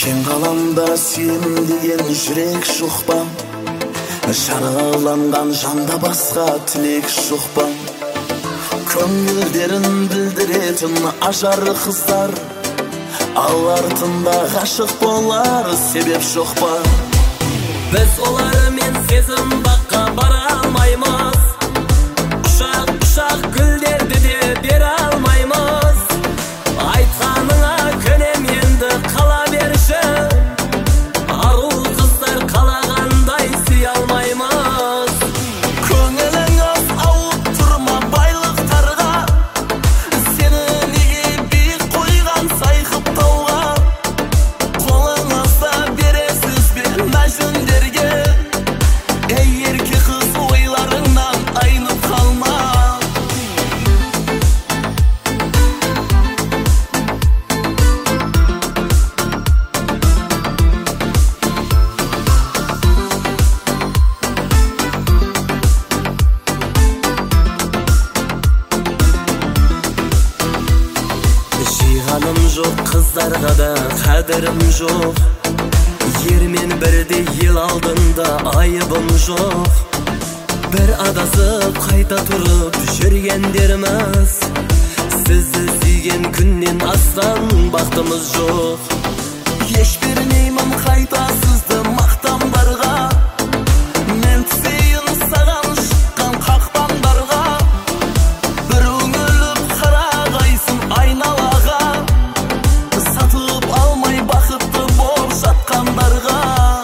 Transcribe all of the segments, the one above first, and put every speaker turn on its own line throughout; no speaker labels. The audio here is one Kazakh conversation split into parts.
Кең ғаламда сен деген жүрек жоқ па? Жараланған жанда басқа тілек жоқ па? Көңілдерін білдіретін ажар қыздар, ал артында ғашық болар себеп жоқ па?
Біз олармен сезім баққа бара алмаймыз, құшақ гүлдерді де бере алмаймыз. Айтқаныңа көнем енді қала берші, ару қыздар қалағандай сүй алмаймыз.
Көңіліңіз ауып тұрма байлықтарға, сені неге биік қойған сайқып тауға? Қолыңызда бересіз бе мәжүндерге? Ей ерке қыз, ойларыңнан айнып қалма.
Жиғаным жоқ, қыздарға да қадірім жоқ, ермен бірде ел алдында айыбым жоқ. Бір адасып қайта тұрып жүргендеріміз, сізді сүйген күннен асқан бақытымыз жоқ.
Еш бермеймін қайта сізді мақтандарға, мен түсейін саған шыққан қақпандарға. Бір үңіліп қарағайсың айналаға, сатып алмай бақытты болып жатқандарға.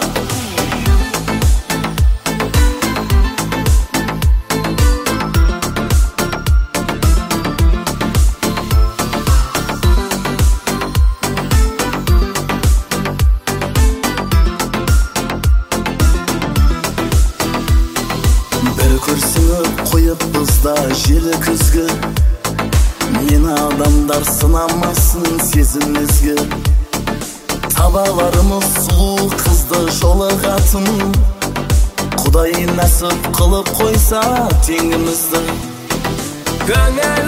Бір күрсініп қойып бұзда желі күзгі, мен адамдар сынамасын сезімізгі. Табаларымыз сұлу қызды жолығатын, Құдай нәсіп қылып қойса теңімізді.
Көңіл